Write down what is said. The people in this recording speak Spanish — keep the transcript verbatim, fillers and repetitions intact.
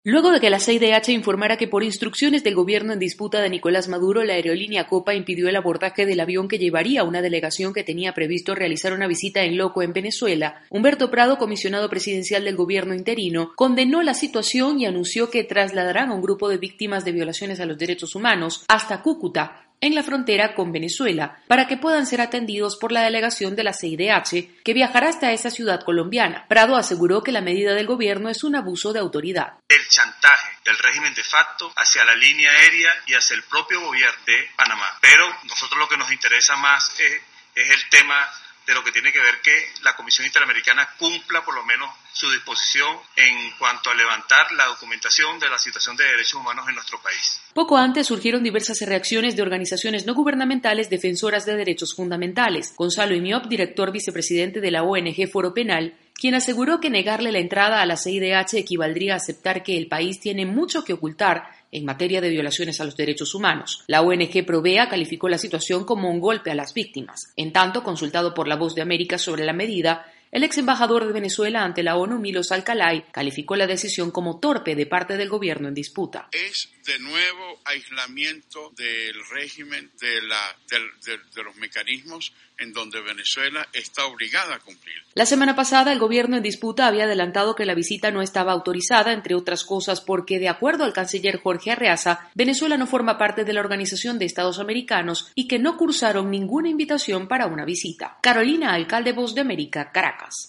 Luego de que la C I D H informara que por instrucciones del gobierno en disputa de Nicolás Maduro, la aerolínea Copa impidió el abordaje del avión que llevaría a una delegación que tenía previsto realizar una visita en loco en Venezuela, Humberto Prado, comisionado presidencial del gobierno interino, condenó la situación y anunció que trasladarán a un grupo de víctimas de violaciones a los derechos humanos hasta Cúcuta, en la frontera con Venezuela, para que puedan ser atendidos por la delegación de la C I D H, que viajará hasta esa ciudad colombiana. Prado aseguró que la medida del gobierno es un abuso de autoridad. El chantaje del régimen de facto hacia la línea aérea y hacia el propio gobierno de Panamá. Pero nosotros lo que nos interesa más es, es el tema de lo que tiene que ver que la Comisión Interamericana cumpla por lo menos su disposición en cuanto a levantar la documentación de la situación de derechos humanos en nuestro país. Poco antes surgieron diversas reacciones de organizaciones no gubernamentales defensoras de derechos fundamentales. Gonzalo Imiop, director vicepresidente de la O N G Foro Penal, quien aseguró que negarle la entrada a la C I D H equivaldría a aceptar que el país tiene mucho que ocultar en materia de violaciones a los derechos humanos. La O N G Provea calificó la situación como un golpe a las víctimas. En tanto, consultado por La Voz de América sobre la medida, el ex embajador de Venezuela ante la ONU, Milos Alcalay, calificó la decisión como torpe de parte del gobierno en disputa. Es de nuevo aislamiento del régimen, de, la, de, de, de los mecanismos en donde Venezuela está obligada a cumplir. La semana pasada, el gobierno en disputa había adelantado que la visita no estaba autorizada, entre otras cosas porque, de acuerdo al canciller Jorge Arreaza, Venezuela no forma parte de la Organización de Estados Americanos y que no cursaron ninguna invitación para una visita. Carolina Alcalde, Voz de América, Caracas.